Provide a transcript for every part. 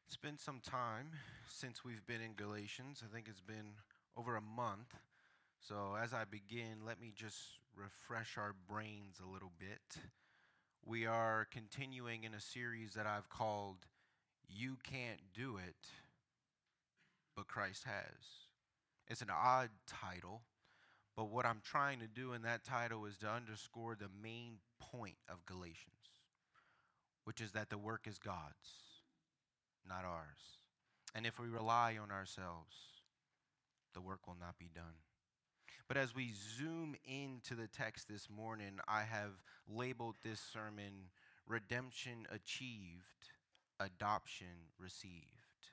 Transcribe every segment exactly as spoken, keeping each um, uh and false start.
It's been some time since we've been in Galatians. I think it's been over a month. So, as I begin, let me just refresh our brains a little bit. We are continuing in a series that I've called You Can't Do It, but Christ Has. It's an odd title, but what I'm trying to do in that title is to underscore the main point of Galatians, which is that the work is God's, not ours. And if we rely on ourselves, the work will not be done. But as we zoom into the text this morning, I have labeled this sermon Redemption Achieved, Adoption Received.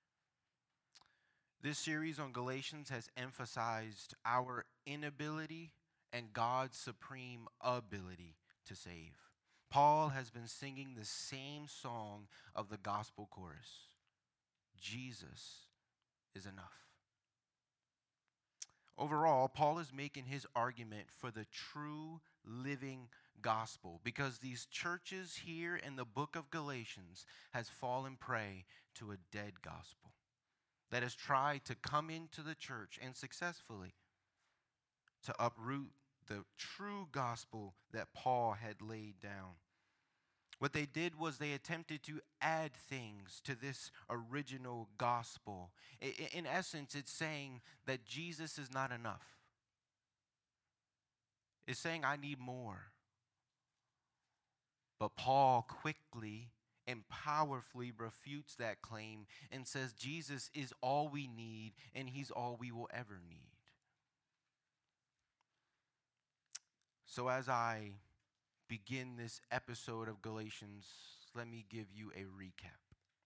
This series on Galatians has emphasized our inability and God's supreme ability to save. Paul has been singing the same song of the gospel chorus. Jesus is enough. Overall, Paul is making his argument for the true living gospel because these churches here in the book of Galatians has fallen prey to a dead gospel that has tried to come into the church and successfully to uproot the true gospel that Paul had laid down. What they did was they attempted to add things to this original gospel. In essence, it's saying that Jesus is not enough. It's saying I need more. But Paul quickly and powerfully refutes that claim and says Jesus is all we need and he's all we will ever need. So as I begin this episode of Galatians, let me give you a recap.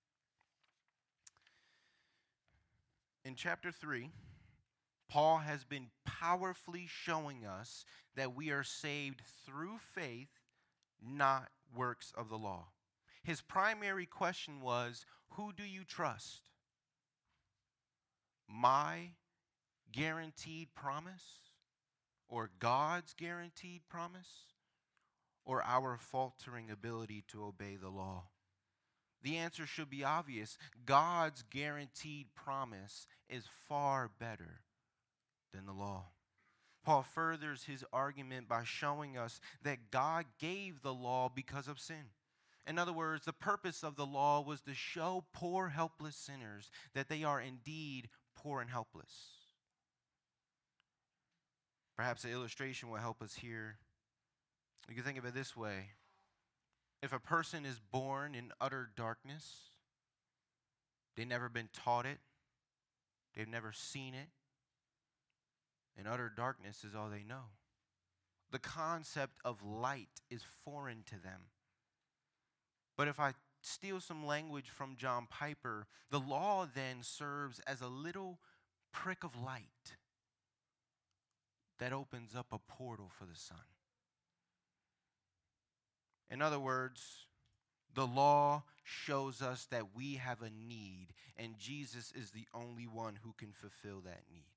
In chapter three, Paul has been powerfully showing us that we are saved through faith, not works of the law. His primary question was, who do you trust? My guaranteed promise, or God's guaranteed promise, or our faltering ability to obey the law? The answer should be obvious. God's guaranteed promise is far better than the law. Paul furthers his argument by showing us that God gave the law because of sin. In other words, the purpose of the law was to show poor, helpless sinners that they are indeed poor and helpless. Perhaps an illustration will help us here. You can think of it this way. If a person is born in utter darkness, they've never been taught it, they've never seen it, and utter darkness is all they know. The concept of light is foreign to them. But if I steal some language from John Piper, the law then serves as a little prick of light that opens up a portal for the sun. In other words, the law shows us that we have a need, and Jesus is the only one who can fulfill that need.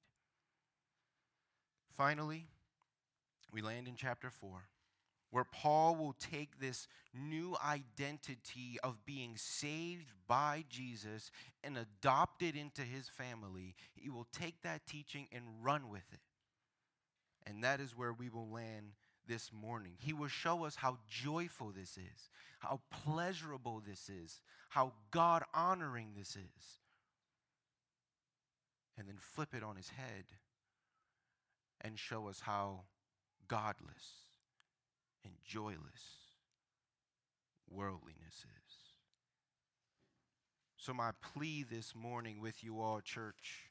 Finally, we land in chapter four, where Paul will take this new identity of being saved by Jesus and adopt it into his family. He will take that teaching and run with it. And that is where we will land this morning. He will show us how joyful this is, how pleasurable this is, how God-honoring this is. And then flip it on his head and show us how godless and joyless worldliness is. So my plea this morning with you all, church,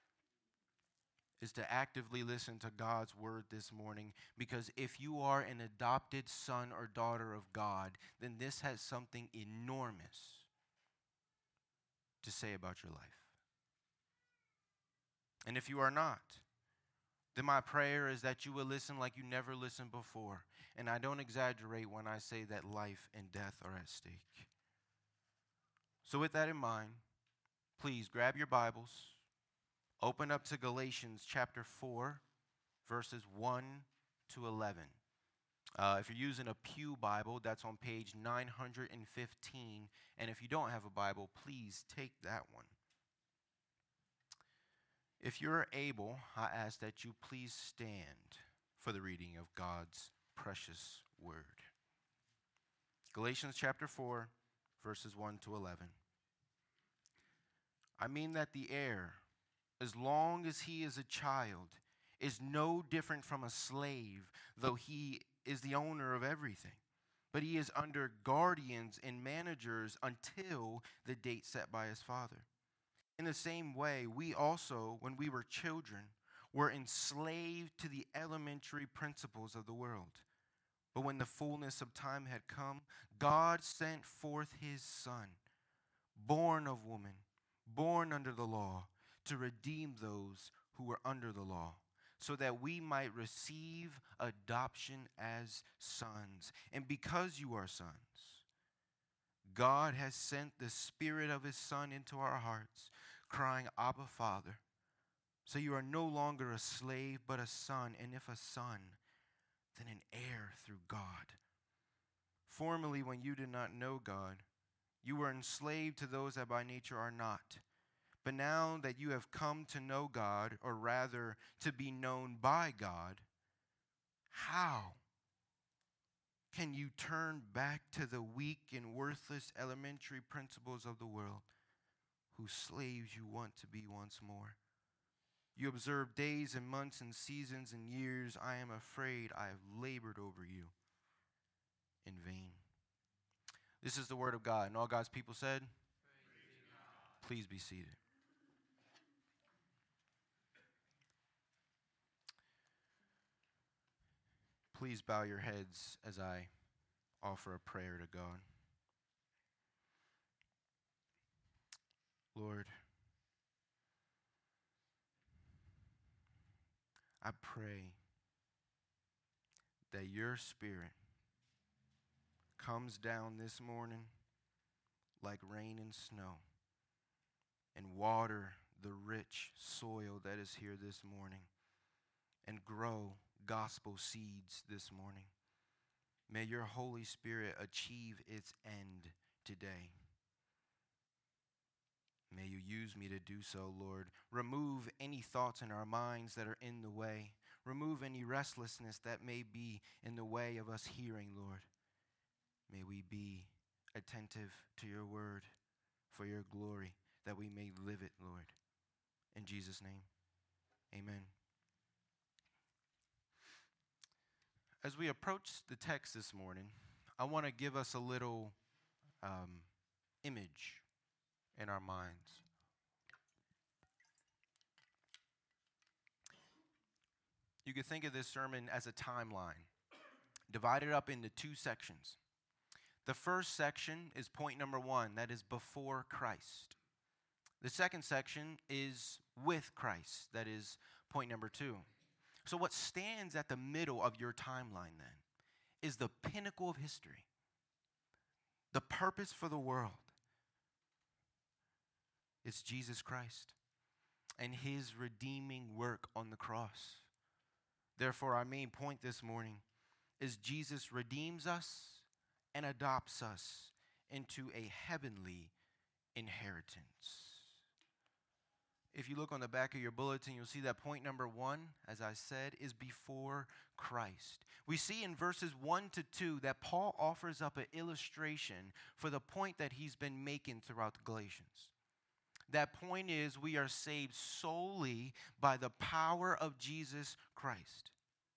is to actively listen to God's word this morning, because if you are an adopted son or daughter of God, then this has something enormous to say about your life. And if you are not, then my prayer is that you will listen like you never listened before. And I don't exaggerate when I say that life and death are at stake. So with that in mind, please grab your Bibles. Open up to Galatians chapter four, verses one to eleven. Uh, if you're using a Pew Bible, that's on page nine hundred fifteen. And if you don't have a Bible, please take that one. If you're able, I ask that you please stand for the reading of God's precious word. Galatians chapter four, verses one to eleven. I mean that the heir, as long as he is a child, is no different from a slave, though he is the owner of everything. But he is under guardians and managers until the date set by his father. In the same way, we also, when we were children, were enslaved to the elementary principles of the world. But when the fullness of time had come, God sent forth his Son, born of woman, born under the law, to redeem those who were under the law, so that we might receive adoption as sons. And because you are sons, God has sent the Spirit of his Son into our hearts, crying, Abba, Father. So you are no longer a slave, but a son, and if a son, then an heir through God. Formerly, when you did not know God, you were enslaved to those that by nature are not. But now that you have come to know God, or rather to be known by God, how can you turn back to the weak and worthless elementary principles of the world, whose slaves you want to be once more? You observe days and months and seasons and years. I am afraid I have labored over you in vain. This is the word of God. And all God's people said, please be seated. Please bow your heads as I offer a prayer to God. Lord, I pray that your Spirit comes down this morning like rain and snow and water the rich soil that is here this morning and grow gospel seeds this morning. May your Holy Spirit achieve its end today. May you use me to do so, Lord. Remove any thoughts in our minds that are in the way. Remove any restlessness that may be in the way of us hearing, Lord. May we be attentive to your word for your glory, that we may live it, Lord. In Jesus' name, amen. As we approach the text this morning, I want to give us a little um, image in our minds. You could think of this sermon as a timeline, divided up into two sections. The first section is point number one, that is before Christ. The second section is with Christ, that is point number two. So what stands at the middle of your timeline then is the pinnacle of history, the purpose for the world. It's Jesus Christ and his redeeming work on the cross. Therefore, our main point this morning is Jesus redeems us and adopts us into a heavenly inheritance. If you look on the back of your bulletin, you'll see that point number one, as I said, is before Christ. We see in verses one to two that Paul offers up an illustration for the point that he's been making throughout the Galatians. That point is we are saved solely by the power of Jesus Christ.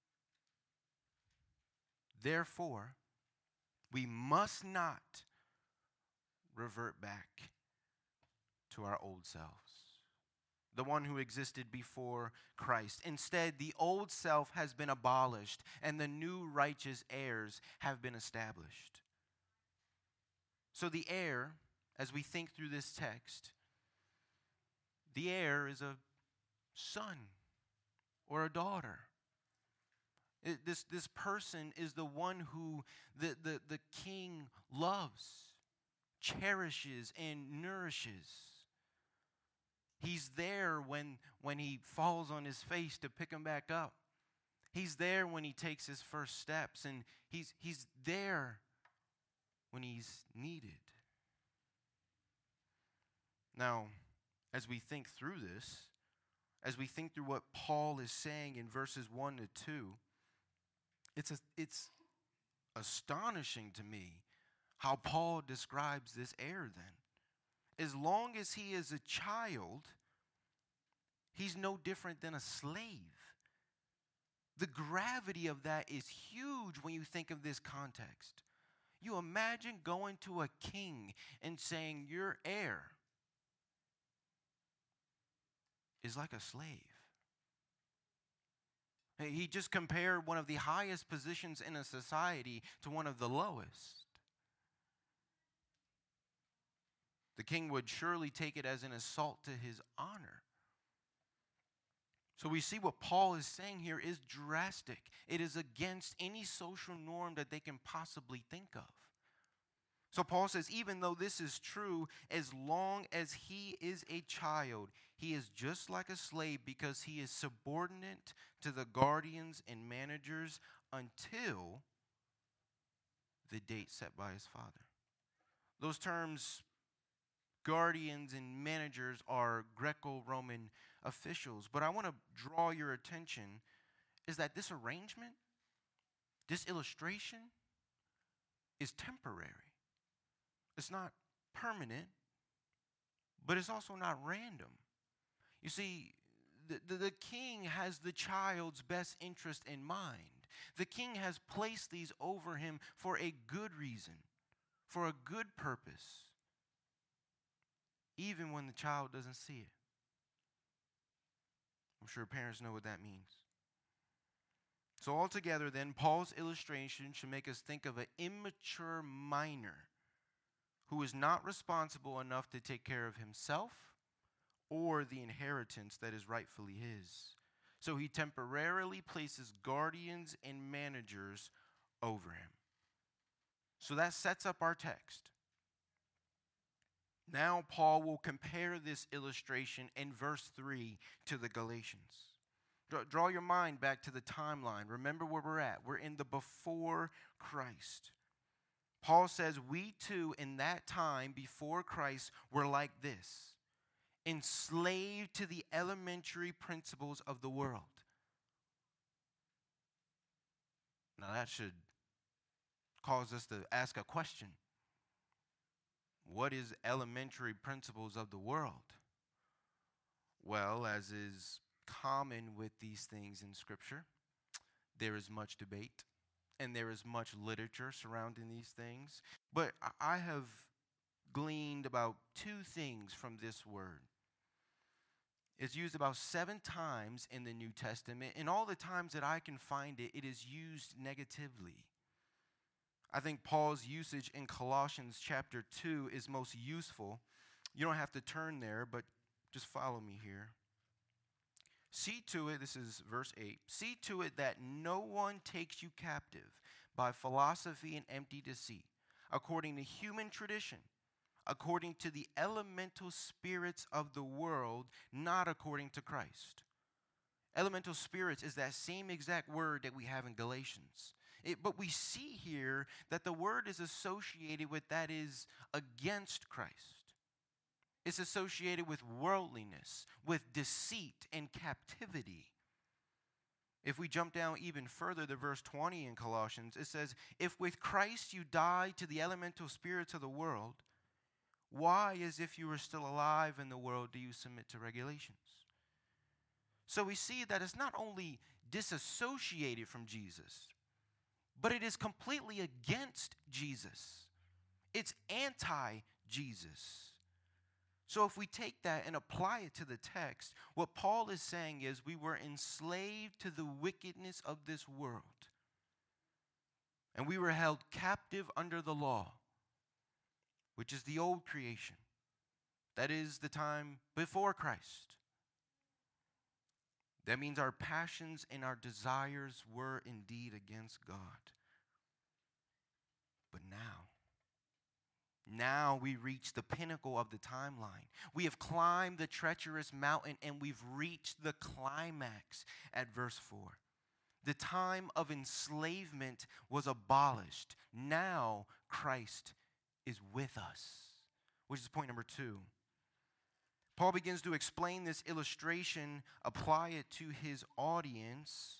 Therefore, we must not revert back to our old selves, the one who existed before Christ. Instead, the old self has been abolished and the new righteous heirs have been established. So the heir, as we think through this text, the heir is a son or a daughter. It, this, this person is the one who the, the, the king loves, cherishes, and nourishes. He's there when, when he falls on his face to pick him back up. He's there when he takes his first steps, and he's, he's there when he's needed. Now, as we think through this, as we think through what Paul is saying in verses one to two, it's, a, it's astonishing to me how Paul describes this heir then. As long as he is a child, he's no different than a slave. The gravity of that is huge when you think of this context. You imagine going to a king and saying your heir is like a slave. He just compared one of the highest positions in a society to one of the lowest. The king would surely take it as an assault to his honor. So we see what Paul is saying here is drastic. It is against any social norm that they can possibly think of. So Paul says, even though this is true, as long as he is a child, he is just like a slave because he is subordinate to the guardians and managers until the date set by his father. Those terms, guardians and managers, are Greco-Roman officials. But I want to draw your attention is that this arrangement, this illustration, is temporary. It's not permanent, but it's also not random. You see, the, the, the king has the child's best interest in mind. The king has placed these over him for a good reason, for a good purpose, even when the child doesn't see it. I'm sure parents know what that means. So altogether then, Paul's illustration should make us think of an immature minor who is not responsible enough to take care of himself or the inheritance that is rightfully his. So he temporarily places guardians and managers over him. So that sets up our text. Now Paul will compare this illustration in verse three to the Galatians. Draw, draw your mind back to the timeline. Remember where we're at. We're in the before Christ. Paul says we too in that time before Christ were like this, enslaved to the elementary principles of the world. Now that should cause us to ask a question. What is elementary principles of the world? Well, as is common with these things in Scripture, there is much debate and there is much literature surrounding these things. But I have gleaned about two things from this word. It's used about seven times in the New Testament, and all the times that I can find it, it is used negatively. I think Paul's usage in Colossians chapter two is most useful. You don't have to turn there, but just follow me here. See to it, this is verse eight, see to it that no one takes you captive by philosophy and empty deceit, according to human tradition, according to the elemental spirits of the world, not according to Christ. Elemental spirits is that same exact word that we have in Galatians. It, but we see here that the word is associated with that is against Christ. It's associated with worldliness, with deceit and captivity. If we jump down even further to verse twenty in Colossians, it says, if with Christ you died to the elemental spirits of the world, why, as if you were still alive in the world, do you submit to regulations? So we see that it's not only disassociated from Jesus, but it is completely against Jesus. It's anti-Jesus. So if we take that and apply it to the text, what Paul is saying is we were enslaved to the wickedness of this world. And we were held captive under the law, which is the old creation. That is the time before Christ. That means our passions and our desires were indeed against God. But now, now we reach the pinnacle of the timeline. We have climbed the treacherous mountain and we've reached the climax at verse four. The time of enslavement was abolished. Now Christ is with us, which is point number two. Paul begins to explain this illustration, apply it to his audience.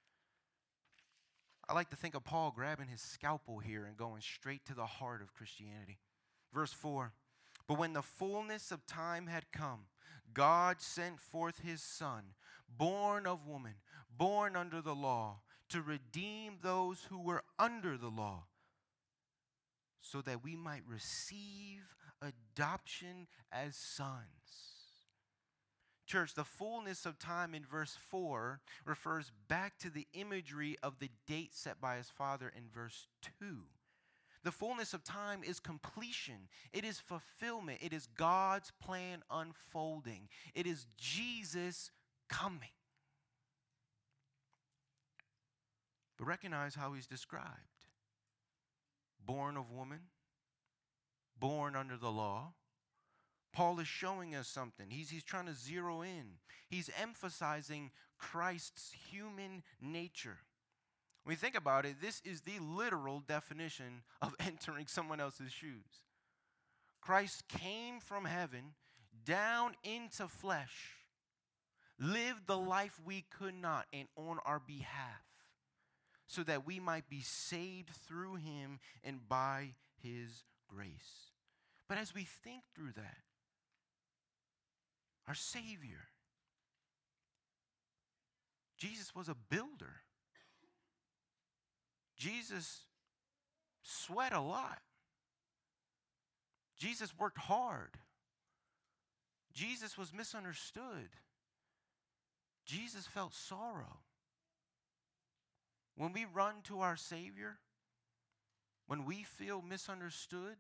I like to think of Paul grabbing his scalpel here and going straight to the heart of Christianity. Verse four, but when the fullness of time had come, God sent forth his Son, born of woman, born under the law, to redeem those who were under the law, so that we might receive adoption as sons. Church, the fullness of time in verse four refers back to the imagery of the date set by his Father in verse two. The fullness of time is completion. It is fulfillment. It is God's plan unfolding. It is Jesus coming. But recognize how he's described. Born of woman, born under the law. Paul is showing us something. He's, he's trying to zero in. He's emphasizing Christ's human nature. When we think about it, this is the literal definition of entering someone else's shoes. Christ came from heaven down into flesh, lived the life we could not, and on our behalf, so that we might be saved through him and by his grace. But as we think through that, our Savior, Jesus was a builder. Jesus sweat a lot. Jesus worked hard. Jesus was misunderstood. Jesus felt sorrow. When we run to our Savior, when we feel misunderstood,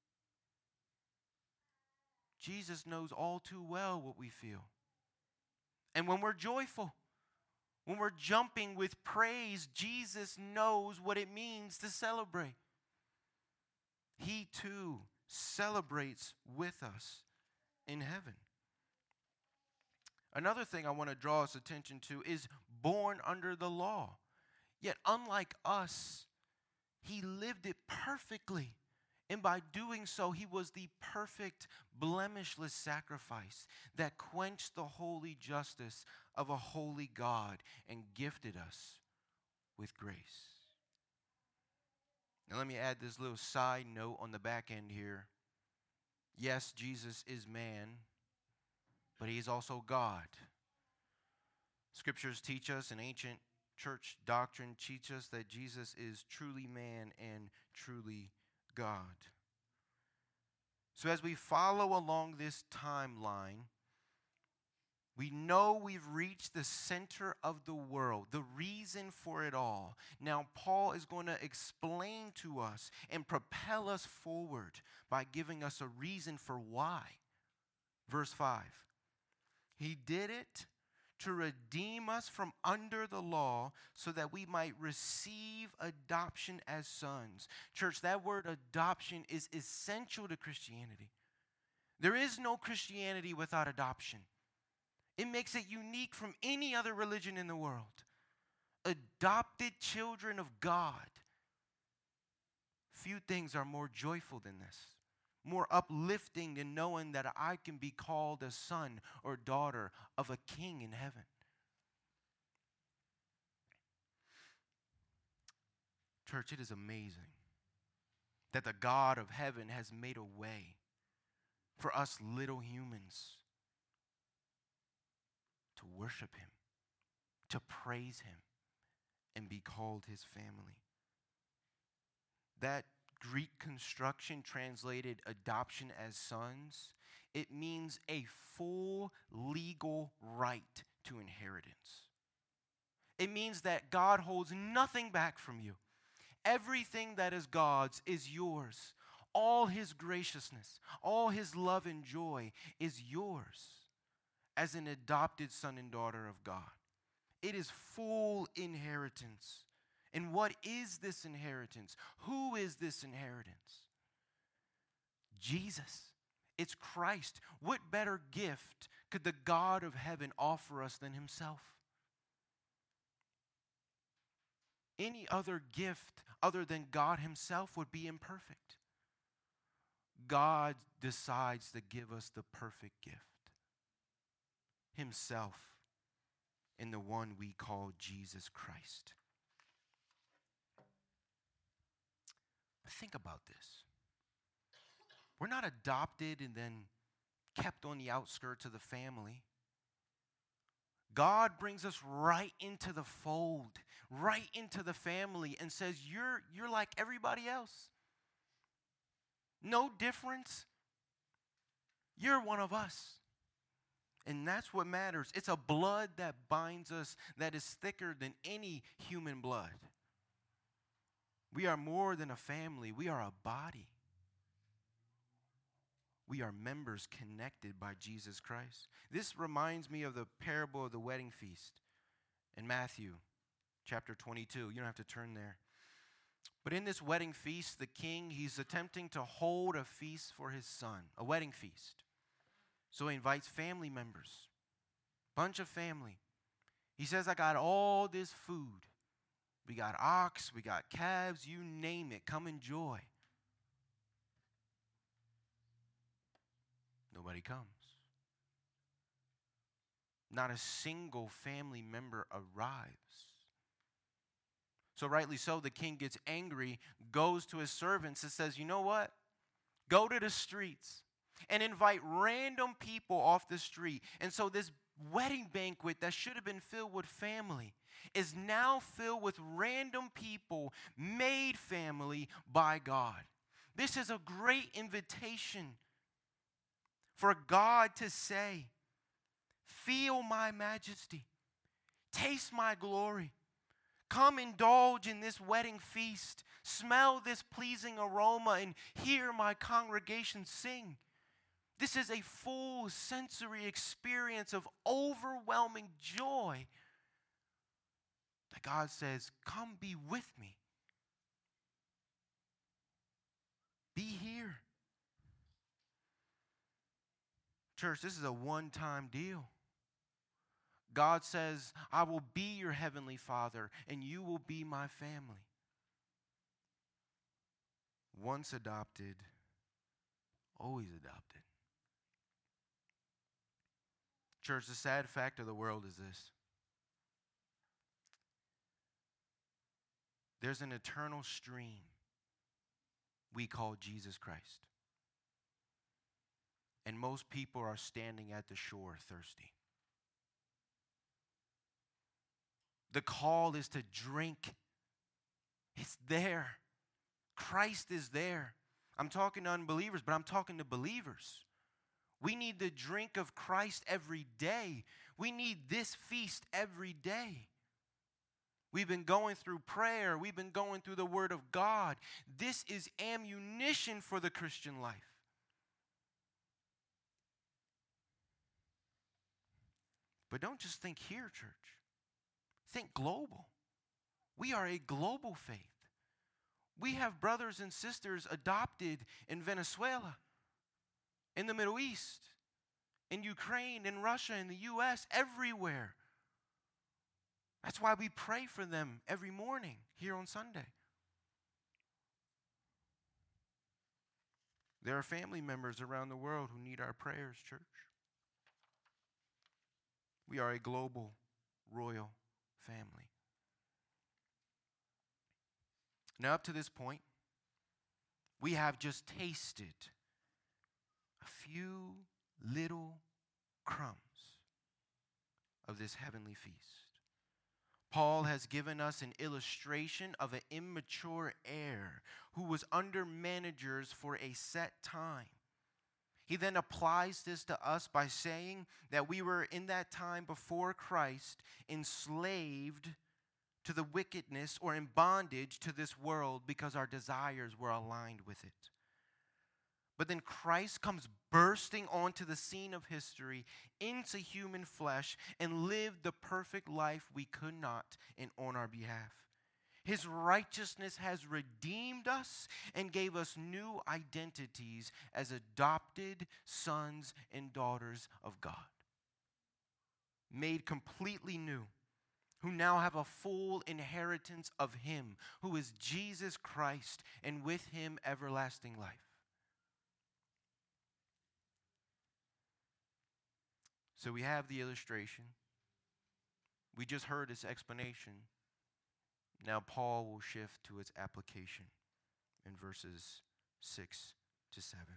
Jesus knows all too well what we feel. And when we're joyful, when we're jumping with praise, Jesus knows what it means to celebrate. He too celebrates with us in heaven. Another thing I want to draw us attention to is born under the law. Yet unlike us, he lived it perfectly. And by doing so, he was the perfect, blemishless sacrifice that quenched the holy justice of a holy God and gifted us with grace. Now let me add this little side note on the back end here. Yes, Jesus is man, but he is also God. Scriptures teach us, and ancient church doctrine teaches us that Jesus is truly man and truly God. So as we follow along this timeline, we know we've reached the center of the world, the reason for it all. Now, Paul is going to explain to us and propel us forward by giving us a reason for why. Verse five, he did it to redeem us from under the law so that we might receive adoption as sons. Church, that word adoption is essential to Christianity. There is no Christianity without adoption. It makes it unique from any other religion in the world. Adopted children of God. Few things are more joyful than this, more uplifting than knowing that I can be called a son or daughter of a king in heaven. Church, it is amazing that the God of heaven has made a way for us little humans to worship him, to praise him, and be called his family. That Greek construction translated adoption as sons, it means a full legal right to inheritance. It means that God holds nothing back from you. Everything that is God's is yours. All his graciousness, all his love and joy is yours as an adopted son and daughter of God. It is full inheritance. And what is this inheritance? Who is this inheritance? Jesus. It's Christ. What better gift could the God of heaven offer us than himself? Any other gift other than God himself would be imperfect. God decides to give us the perfect gift, himself, in the one we call Jesus Christ. But think about this. We're not adopted and then kept on the outskirts of the family. God brings us right into the fold, right into the family, and says, you're, you're like everybody else. No difference. You're one of us. And that's what matters. It's a blood that binds us that is thicker than any human blood. We are more than a family. We are a body. We are members connected by Jesus Christ. This reminds me of the parable of the wedding feast in Matthew chapter twenty-two. You don't have to turn there. But in this wedding feast, the king, he's attempting to hold a feast for his son, a wedding feast. So he invites family members, bunch of family. He says, I got all this food. We got ox, we got calves, you name it. Come enjoy. Nobody comes. Not a single family member arrives. So rightly so, the king gets angry, goes to his servants and says, you know what? Go to the streets and invite random people off the street. And so this wedding banquet that should have been filled with family is now filled with random people made family by God. This is a great invitation for God to say, feel my majesty, taste my glory. Come indulge in this wedding feast. Smell this pleasing aroma and hear my congregation sing. This is a full sensory experience of overwhelming joy that God says, come be with me. Be here. Church, this is a one-time deal. God says, I will be your heavenly Father, and you will be my family. Once adopted, always adopted. Church, the sad fact of the world is this. There's an eternal stream we call Jesus Christ. And most people are standing at the shore thirsty. The call is to drink. It's there. Christ is there. I'm talking to unbelievers, but I'm talking to believers. We need the drink of Christ every day. We need this feast every day. We've been going through prayer. We've been going through the Word of God. This is ammunition for the Christian life. But don't just think here, church. Think global. We are a global faith. We have brothers and sisters adopted in Venezuela, in the Middle East, in Ukraine, in Russia, in the U S, everywhere. That's why we pray for them every morning here on Sunday. There are family members around the world who need our prayers, church. We are a global, royal family. Now, up to this point, we have just tasted a few little crumbs of this heavenly feast. Paul has given us an illustration of an immature heir who was under managers for a set time. He then applies this to us by saying that we were in that time before Christ enslaved to the wickedness or in bondage to this world because our desires were aligned with it. But then Christ comes bursting onto the scene of history into human flesh and lived the perfect life we could not in on our behalf. His righteousness has redeemed us and gave us new identities as adopted sons and daughters of God. Made completely new. who now have a full inheritance of him, who is Jesus Christ, and with him everlasting life. So we have the illustration. We just heard its explanation. Now Paul will shift to its application in verses six to seven.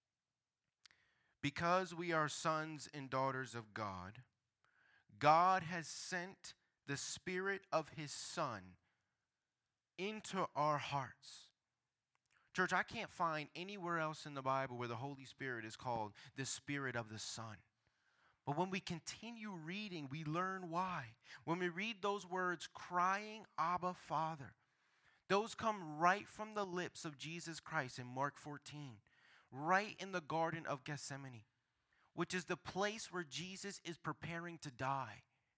Because we are sons and daughters of God, God has sent the Spirit of his Son into our hearts. Church, I can't find anywhere else in the Bible where the Holy Spirit is called the Spirit of the Son. But when we continue reading, we learn why. When we read those words, crying, Abba, Father, those come right from the lips of Jesus Christ in Mark fourteen, right in the Garden of Gethsemane, which is the place where Jesus is preparing to die.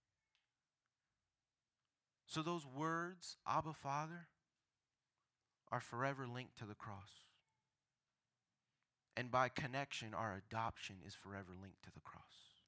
So those words, Abba, Father, are forever linked to the cross. And by connection, our adoption is forever linked to the cross.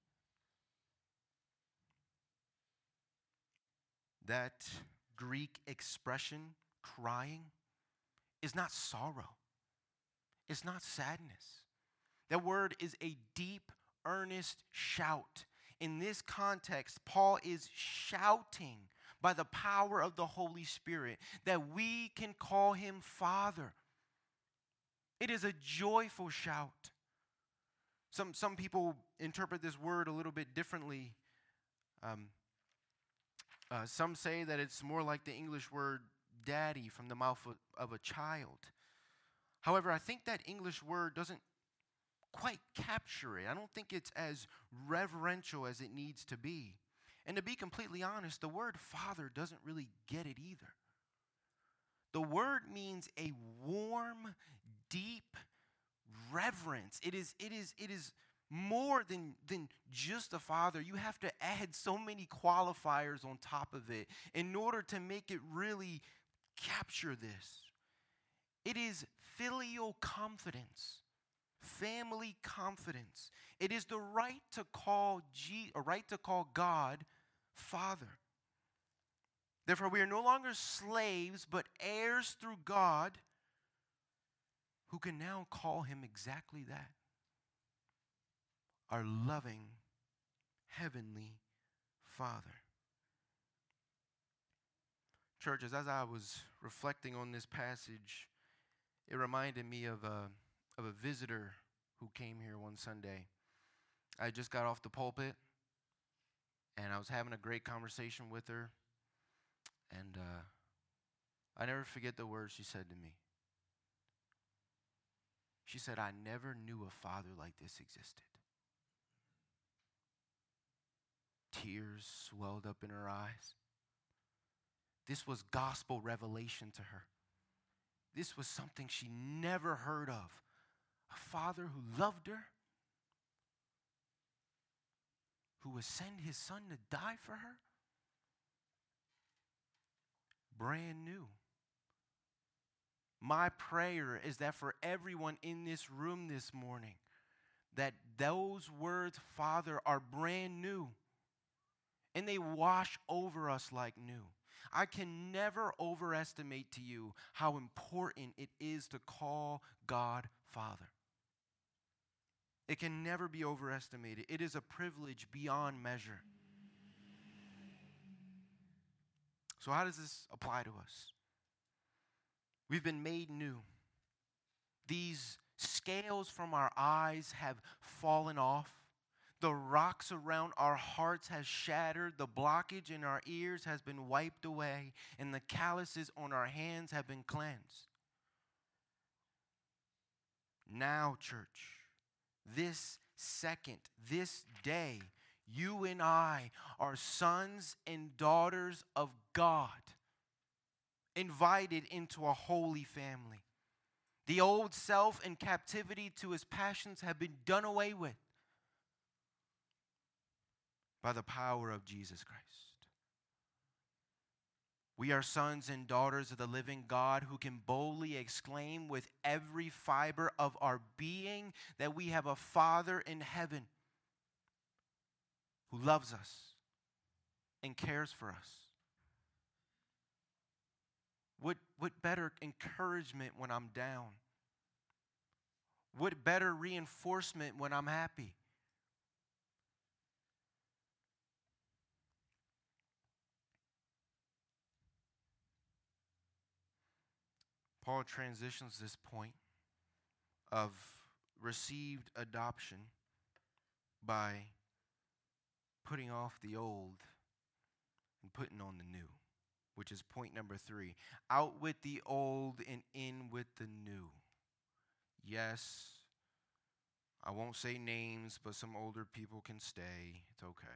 That Greek expression, crying, is not sorrow. It's not sadness. That word is a deep, earnest shout. In this context, Paul is shouting by the power of the Holy Spirit that we can call him Father. It is a joyful shout. Some, some people interpret this word a little bit differently. Um, Uh, some say that it's more like the English word daddy from the mouth of, of a child. However, I think that English word doesn't quite capture it. I don't think it's as reverential as it needs to be. And to be completely honest, the word father doesn't really get it either. The word means a warm, deep reverence. It is, it is, it is more than, than just a father. You have to add so many qualifiers on top of it in order to make it really capture this. It is filial confidence, family confidence. It is the right to call G, a right to call God Father. Therefore, we are no longer slaves, but heirs through God, who can now call him exactly that. Our loving, heavenly Father. Churches, as I was reflecting on this passage, it reminded me of a, of a visitor who came here one Sunday. I just got off the pulpit, and I was having a great conversation with her, and uh, I never forget the words she said to me. She said, "I never knew a father like this existed." Tears swelled up in her eyes. This was gospel revelation to her. This was something she never heard of. A father who loved her, who would send his son to die for her. Brand new. My prayer is that for everyone in this room this morning, that those words, Father, are brand new. And they wash over us like new. I can never overestimate to you how important it is to call God Father. It can never be overestimated. It is a privilege beyond measure. So how does this apply to us? We've been made new. These scales from our eyes have fallen off. The rocks around our hearts has shattered. The blockage in our ears has been wiped away. And the calluses on our hands have been cleansed. Now, church, this second, this day, you and I are sons and daughters of God, invited into a holy family. The old self in captivity to his passions have been done away with by the power of Jesus Christ. We are sons and daughters of the living God who can boldly exclaim with every fiber of our being that we have a Father in heaven who loves us and cares for us. What, what better encouragement when I'm down? What better reinforcement when I'm happy? Paul transitions this point of received adoption by putting off the old and putting on the new, which is point number three. Out with the old and in with the new. Yes, I won't say names, but some older people can stay. It's okay.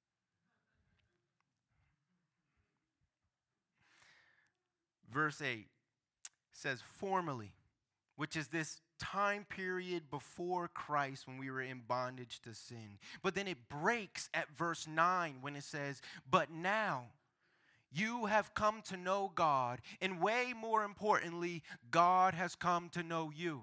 Verse eight says, formerly, which is this time period before Christ when we were in bondage to sin. But then it breaks at verse nine when it says, but now you have come to know God, and way more importantly, God has come to know you.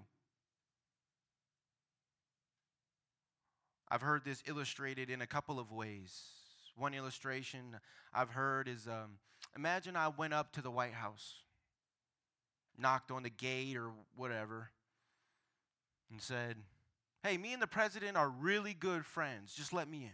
I've heard this illustrated in a couple of ways. One illustration I've heard is, um, imagine I went up to the White House, knocked on the gate or whatever, and said, hey, me and the president are really good friends. Just let me in.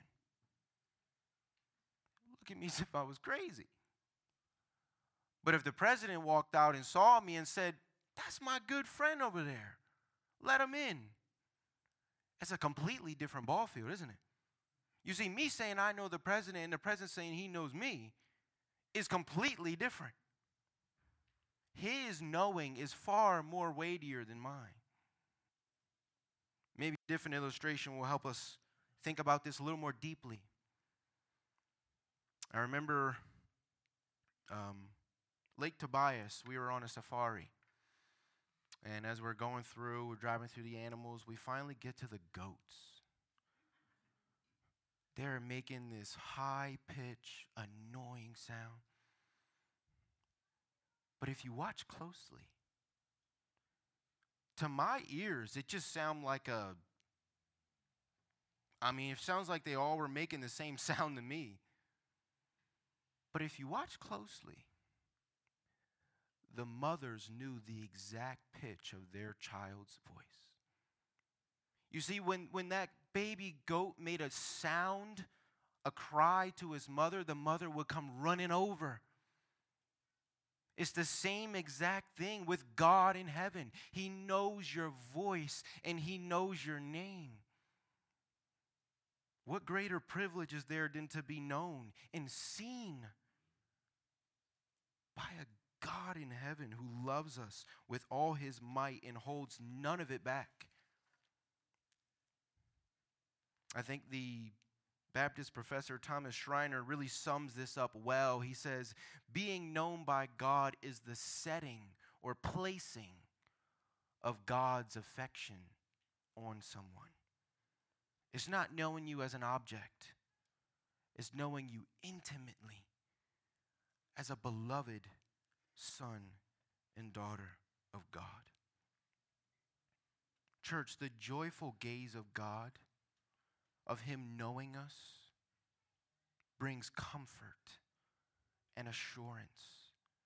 Look at me as if I was crazy. But if the president walked out and saw me and said, that's my good friend over there, let him in. It's a completely different ball field, isn't it? You see, me saying I know the president and the president saying he knows me is completely different. His knowing is far more weightier than mine. Maybe a different illustration will help us think about this a little more deeply. I remember um, Lake Tobias. We were on a safari. And as we're going through, we're driving through the animals, we finally get to the goats. They're making this high-pitched, annoying sound. But if you watch closely, to my ears, it just sounds like a, I mean, it sounds like they all were making the same sound to me. But if you watch closely, the mothers knew the exact pitch of their child's voice. You see, when, when that baby goat made a sound, a cry to his mother, the mother would come running over. It's the same exact thing with God in heaven. He knows your voice and he knows your name. What greater privilege is there than to be known and seen by a God in heaven who loves us with all his might and holds none of it back? I think the Baptist professor Thomas Schreiner really sums this up well. He says, being known by God is the setting or placing of God's affection on someone. It's not knowing you as an object. It's knowing you intimately as a beloved son and daughter of God. Church, the joyful gaze of God, of him knowing us, brings comfort and assurance,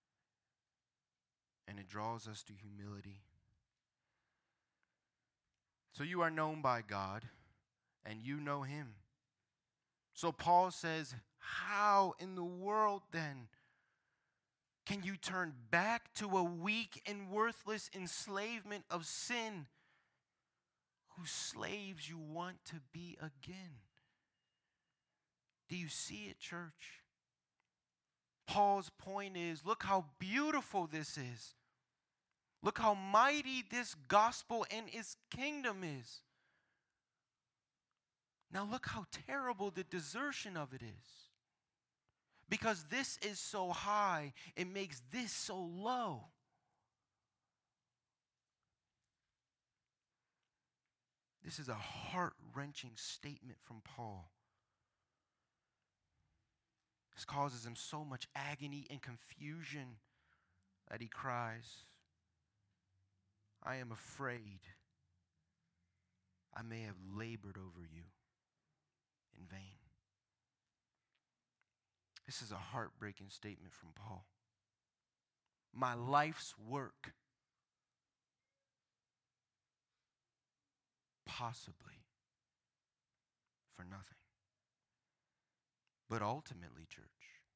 and it draws us to humility. So you are known by God, and you know him. So Paul says, how in the world then can you turn back to a weak and worthless enslavement of sin, whose slaves you want to be again? Do you see it, church? Paul's point is, look how beautiful this is. Look how mighty this gospel and its kingdom is. Now look how terrible the desertion of it is. Because this is so high, it makes this so low. This is a heart-wrenching statement from Paul. This causes him so much agony and confusion that he cries, I am afraid I may have labored over you in vain. This is a heartbreaking statement from Paul. my life's work, possibly for nothing. But ultimately, church,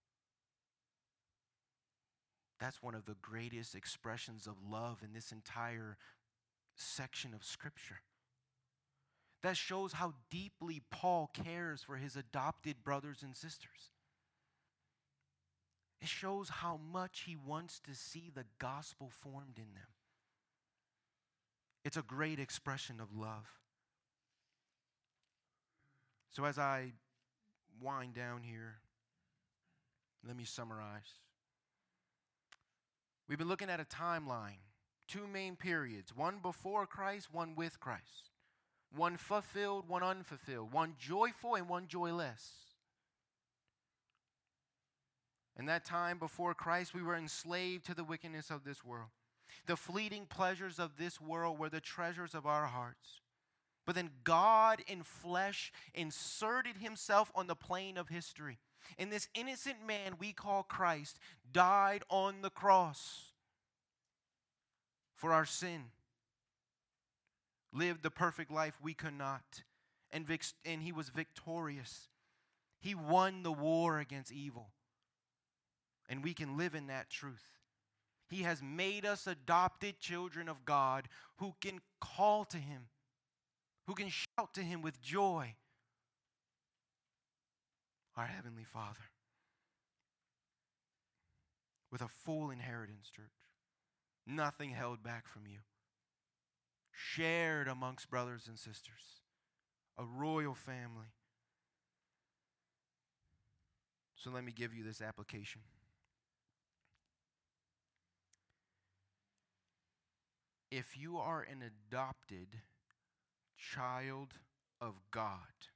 that's one of the greatest expressions of love in this entire section of Scripture. That shows how deeply Paul cares for his adopted brothers and sisters. It shows how much he wants to see the gospel formed in them. It's a great expression of love. So as I wind down here, let me summarize. We've been looking at a timeline, two main periods, one before Christ, one with Christ. One fulfilled, one unfulfilled, one joyful and one joyless. In that time before Christ, we were enslaved to the wickedness of this world. The fleeting pleasures of this world were the treasures of our hearts. But then God in flesh inserted himself on the plane of history. And this innocent man we call Christ died on the cross for our sin. Lived the perfect life we could not. And, vic- and he was victorious. He won the war against evil. And we can live in that truth. He has made us adopted children of God who can call to him, who can shout to him with joy. Our Heavenly Father. With a full inheritance, church. Nothing held back from you. Shared amongst brothers and sisters. A royal family. So let me give you this application. If you are an adopted child of God,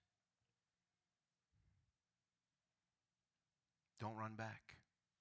don't run back.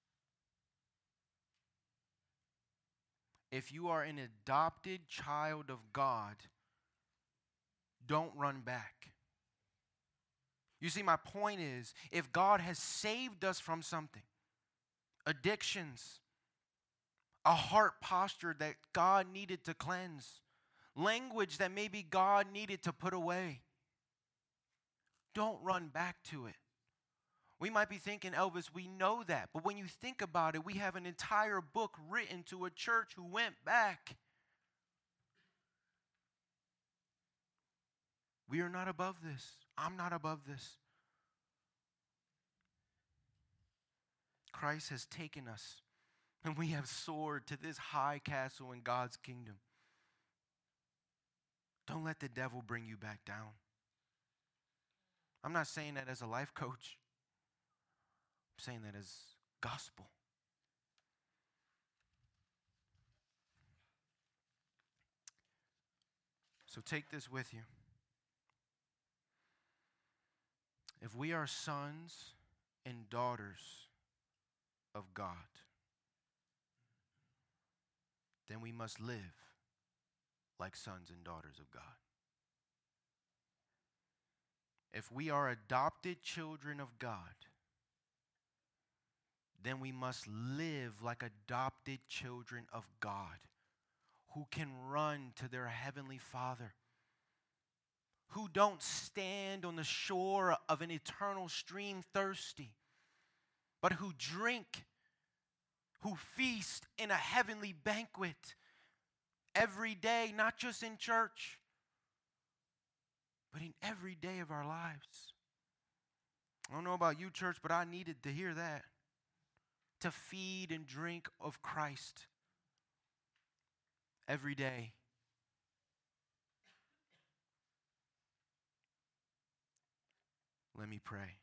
If you are an adopted child of God, don't run back. You see, my point is, if God has saved us from something, addictions, a heart posture that God needed to cleanse, language that maybe God needed to put away, don't run back to it. We might be thinking, Elvis, we know that. But when you think about it, we have an entire book written to a church who went back. We are not above this. I'm not above this. Christ has taken us, and we have soared to this high castle in God's kingdom. Don't let the devil bring you back down. I'm not saying that as a life coach. I'm saying that as gospel. So take this with you. If we are sons and daughters of God, then we must live like sons and daughters of God. If we are adopted children of God, then we must live like adopted children of God who can run to their Heavenly Father, who don't stand on the shore of an eternal stream thirsty, but who drink, who feast in a heavenly banquet every day, not just in church, but in every day of our lives. I don't know about you, church, but I needed to hear that. To feed and drink of Christ every day. Let me pray.